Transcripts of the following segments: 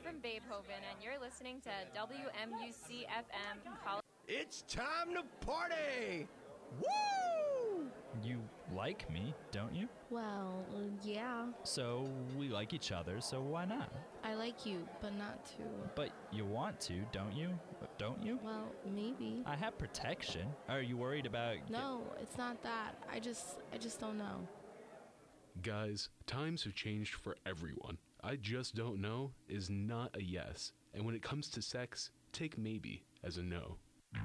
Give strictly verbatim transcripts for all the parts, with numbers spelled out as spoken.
from Babehoven, and you're listening to W M U C F M. College. It's time to party! Woo! You like me, don't you? Well, yeah. So we like each other, so why not? I like you, but not to. But you want to, don't you? Don't you? Well, maybe. I have protection. Are you worried about... No, it's not that. I just, I just don't know. Guys, times have changed for everyone. I just don't know is not a yes. And when it comes to sex, take maybe as a no.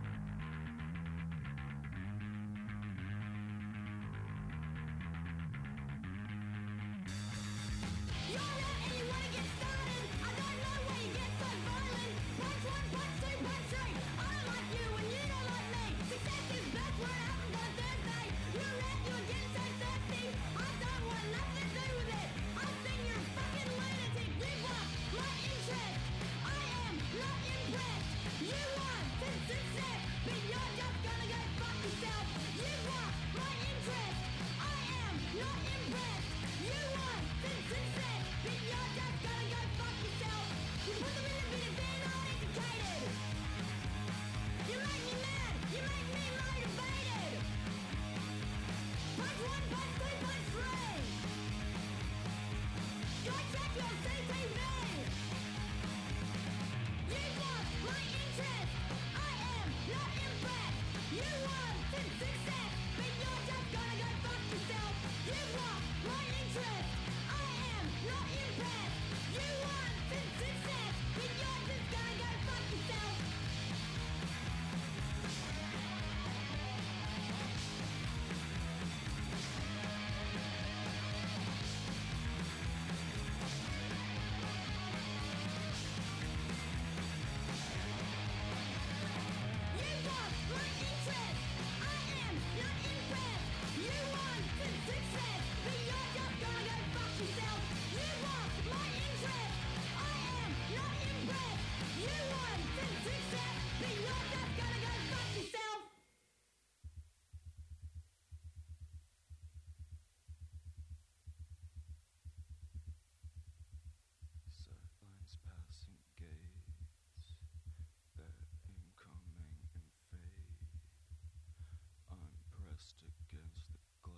Against the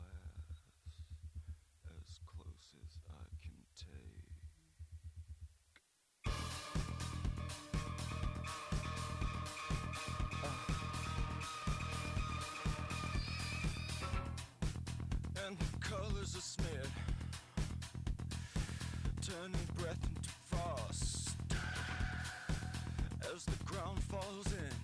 glass, as close as I can take. Uh. And the colors are smeared, turning breath into frost, as the ground falls in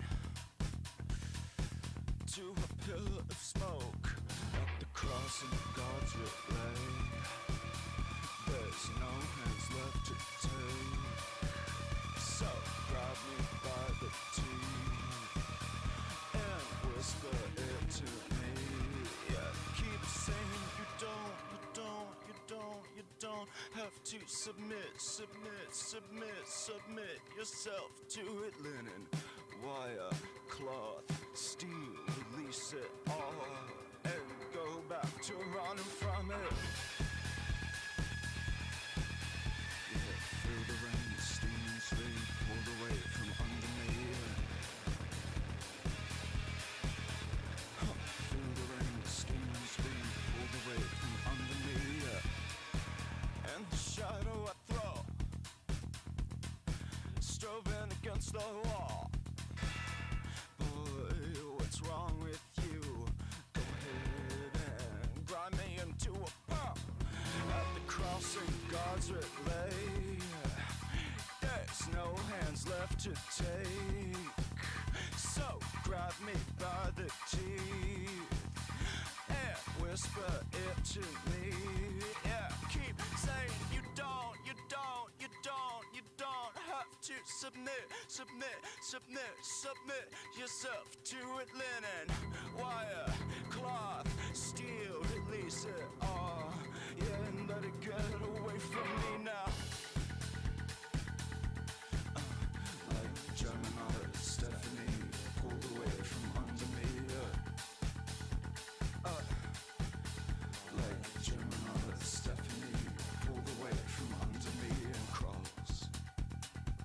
to a pillar of smoke. At the crossing of God's relay, there's no hands left to take. So grab me by the teeth and whisper it to me. Yeah, keep saying you don't, you don't, you don't, you don't have to submit, submit, submit, submit yourself to it. Linen, wire, cloth, steel, release it all and go back to running from it. Yeah, feel the rain, the steam and sleep pulled away from under me. Huh. Feel the rain, the steam and sleep pulled away from under me. And the shadow I throw, strobing against the wall. What's wrong with you? Go ahead and grind me into a pump. At the crossing God's relay, there's no hands left to take. So grab me by the teeth and whisper it to me. Yeah, keep saying you don't, you don't, you don't, you don't have to submit, submit, submit, submit yourself to it. Linen, wire, cloth, steel, release it all. Yeah, and let it get away from me now. Uh, like German artist Stephanie pulled away from under me. Uh, uh, like German artist Stephanie pulled away from under me and crawls.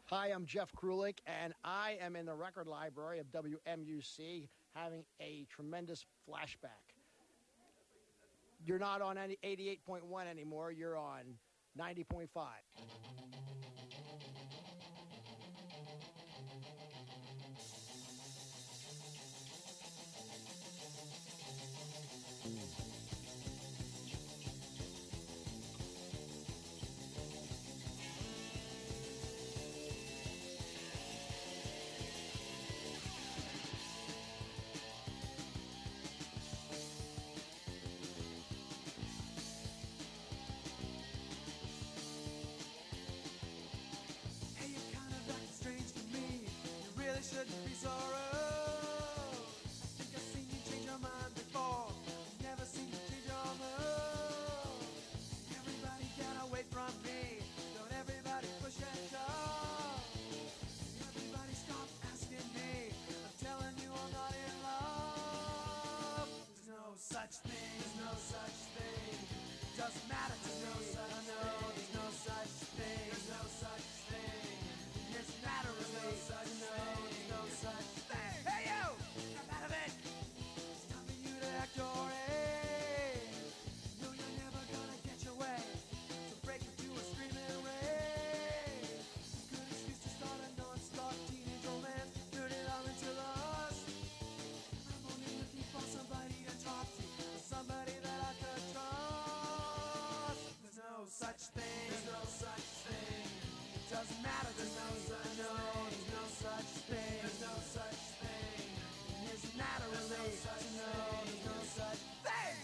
Hi, I'm Jeff Krulik, and I am in the record library of W M U C having a tremendous flashback. You're not on any eighty-eight point one anymore. You're on ninety point five. Hey, you kind of act strange to me. You really shouldn't be so rude. I think I've seen you change your mind before. You never seem to change your mood. Everybody get away from me. Don't everybody push and shove. Everybody stop asking me. I'm telling you I'm not in love. There's no such thing. There's no such thing. Doesn't matter to me. I know there's no such thing. There's no such thing. It's matter to me. I know there's no such thing. Hey you! Come out of it! It's time for you to act your age. No, you're never gonna get your way. So break into a screaming rage. Good excuse to start a non-stop teenage romance. Turn it all into lust. I'm only looking for somebody to talk to. Somebody that I could trust. There's no such thing. There's no such thing. It doesn't matter. There's no such no, there's no such thing. There's no such thing. It doesn't matter really. No, there's no such thing.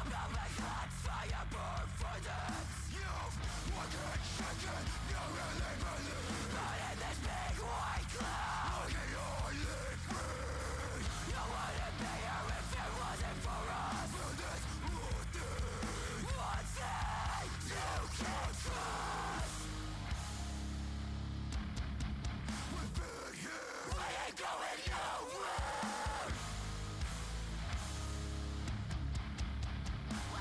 Going nowhere.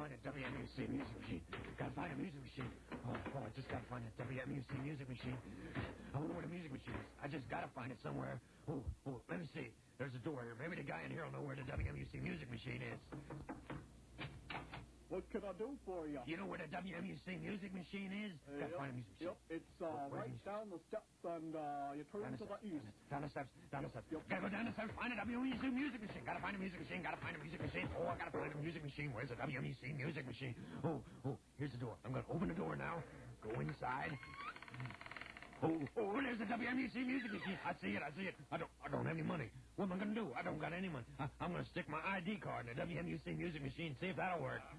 find a W M U C music machine. Gotta find a music machine. Oh, oh, I just gotta find a W M U C music machine. I wonder where the music machine is. I just gotta find it somewhere. Oh, oh, let me see. There's a door here. Maybe the guy in here will know where the W M U C music machine is. What can I do for you? You know where the W M U C music machine is? Uh, Gotta yep, find a music machine. Yep, it's uh, Oh, where's right the down the steps, and uh, you turn Down to the the steps, east. down the steps, down the steps. Yep. Gotta go down the steps, find a W M U C music machine. Gotta find a music machine, gotta find a music machine. Oh, I gotta find a music machine. Where's the W M U C music machine? Oh, oh, here's the door. I'm gonna open the door now. Go inside. Oh, oh, there's the W M U C music machine. I see it, I see it. I don't, I don't have any money. What am I gonna do? I don't got any money. I, I'm gonna stick my I D card in the W M U C music machine, see if that'll work.